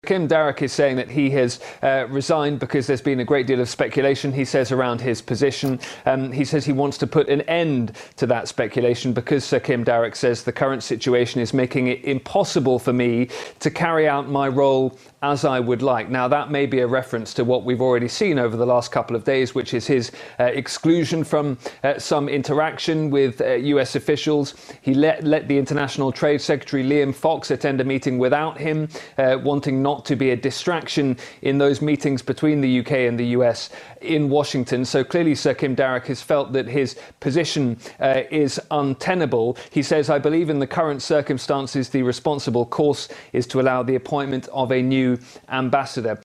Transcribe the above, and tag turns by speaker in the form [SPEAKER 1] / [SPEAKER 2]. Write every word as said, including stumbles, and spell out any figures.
[SPEAKER 1] Kim Darroch is saying that he has uh, resigned because there's been a great deal of speculation, he says, around his position. Um, he says he wants to put an end to that speculation because Sir Kim Darroch says the current situation is making it impossible for me to carry out my role as I would like. Now, that may be a reference to what we've already seen over the last couple of days, which is his uh, exclusion from uh, some interaction with uh, U S officials. He let, let the International Trade Secretary Liam Fox attend a meeting without him, uh, wanting not to be a distraction in those meetings between the U K and the U S in Washington. So clearly Sir Kim Darroch has felt that his position uh, is untenable. He says, I believe in the current circumstances, the responsible course is to allow the appointment of a new ambassador.